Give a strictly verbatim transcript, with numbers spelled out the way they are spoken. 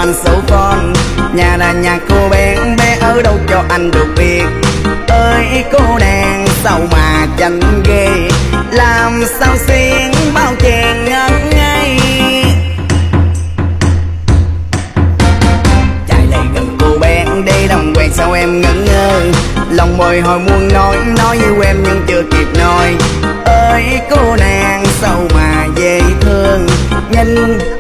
anh số phone. Nhà là nhà cô bé, bé ở đâu cho anh được biết. Ơi cô nàng sao mà chảnh ghê, làm sao xuyên bao chàng ngất ngây. Chạy lại gần cô bé để đồng quen sao em ngẩn ngơ. Lòng bồi hồi muốn nói, nói yêu em nhưng chưa kịp nói. Ơi cô nàng sao mà dễ thương, nhìn